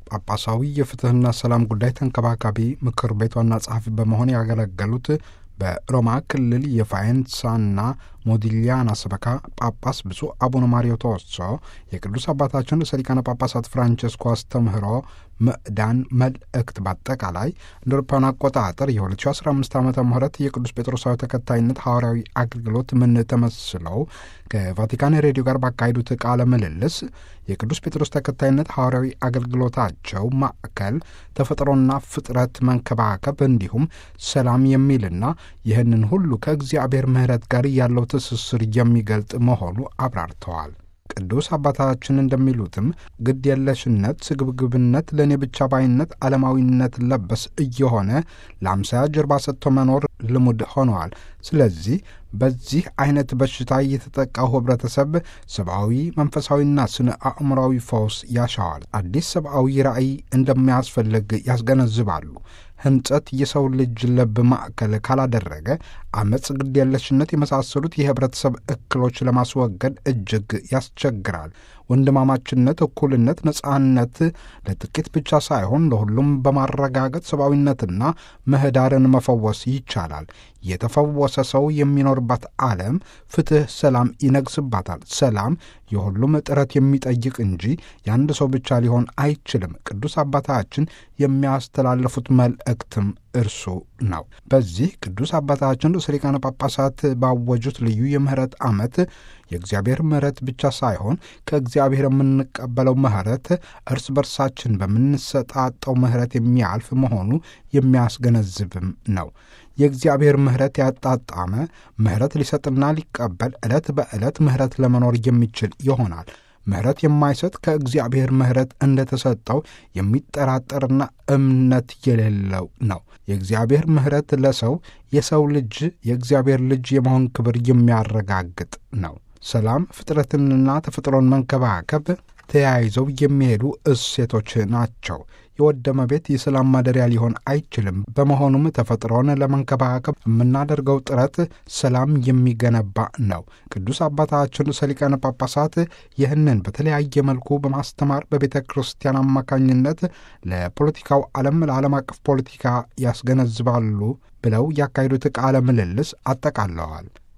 ጳጳሳዊ የፍትህና ሰላም ጉዳይ ተንከባካቢ ምክር ቤት ዋና ጸሐፊ በመሆን ያገለገሉት በሮማ ክልል የፋየንሳና ሞዲሊያና ሰበካ ጳጳስ ብፁዕ አቡነ ማሪዮ ቶሶ የቅዱስ አባታችን ርዕሰ ሊቃነ ጳጳሳት ፍራንቼስኮ አስተምህሮ ምዕዳን መልእክት በአጠቃላይ እንደ አውሮፓውያን አቆጣጠር የ2015 ዓ ም የቅዱስ ጴጥሮሳዊ ተከታይነት ሐዋርያዊ አገልግሎት ምን ተመስለው ከቫቲካን ሬዲዮ ጋር ባካሄዱት ቃለ ምልልስ የቅዱስ ጴጥሮስ ተከታይነት ሐዋርያዊ አገልግሎታቸው ማዕከል ተፈጥሮና ፍጥረት መንከባከብ እንዲሁም ሰላም የሚልና ይህንን ሁሉ ከእግዚአብሔር ምሕረት ጋር ያለው ትስስር የሚገልጥ መሆኑ አብራርተዋል። ቅዱስ አባታችን እንደሚሉትም ግድ የለሽነት፣ ስግብግብነት፣ ለእኔ ብቻ ባይነት፣ ዓለማዊነት ለበስ እየሆነ ለአምሳያ ጀርባ ሰጥቶ መኖር ልሙድ ሆነዋል። ስለዚህ በዚህ አይነት በሽታ የተጠቃው ህብረተሰብ ሰብአዊ፣ መንፈሳዊና ስነ አእምራዊ ፈውስ ያሻዋል። አዲስ ሰብአዊ ራዕይ እንደሚያስፈልግ ያስገነዝባሉ። ህንጸት የሰው ልጅ ልብ ማዕከል ካላደረገ አመጽ፣ ግድ የለሽነት የመሳሰሉት የህብረተሰብ እክሎች ለማስወገድ እጅግ ያስቸግራል። ወንድማማችነት፣ እኩልነት፣ ነጻነት ለጥቂት ብቻ ሳይሆን ለሁሉም በማረጋገጥ ሰብአዊነትና ምህዳርን መፈወስ ይቻላል። የተፈወሰ ሰው የሚኖርባት ዓለም ፍትህ፣ ሰላም ይነግስባታል። ሰላም የሁሉም ጥረት የሚጠይቅ እንጂ የአንድ ሰው ብቻ ሊሆን አይችልም። ቅዱስ አባታችን የሚያስተላልፉት መልእክትም እርሱ ነው። በዚህ ቅዱስ አባታችን ርዕሰ ሊቃነ ጳጳሳት ባወጁት ልዩ የምህረት ዓመት የእግዚአብሔር ምህረት ብቻ ሳይሆን ከእግዚአብሔር የምንቀበለው ምህረት እርስ በርሳችን በምንሰጣጠው ምህረት የሚያልፍ መሆኑ የሚያስገነዝብም ነው። የእግዚአብሔር ምህረት ያጣጣመ ምህረት ሊሰጥና ሊቀበል ዕለት በዕለት ምህረት ለመኖር የሚችል ይሆናል። ምህረት የማይሰጥ ከእግዚአብሔር ምህረት እንደተሰጠው የሚጠራጠርና እምነት የሌለው ነው። የእግዚአብሔር ምህረት ለሰው የሰው ልጅ የእግዚአብሔር ልጅ የመሆን ክብር የሚያረጋግጥ ነው። ሰላም፣ ፍጥረትንና ተፈጥሮን መንከባከብ ተያይዘው የሚሄዱ እሴቶች ናቸው። የወደመ ቤት የሰላም ማደሪያ ሊሆን አይችልም። በመሆኑም ተፈጥሮን ለመንከባከብ የምናደርገው ጥረት ሰላም የሚገነባ ነው። ቅዱስ አባታችን ርዕሰ ሊቃነ ጳጳሳት ይህንን በተለያየ መልኩ በማስተማር በቤተ ክርስቲያን አማካኝነት ለፖለቲካው ዓለም፣ ለዓለም አቀፍ ፖለቲካ ያስገነዝባሉ ብለው ያካሄዱት ቃለ ምልልስ አጠቃለዋል።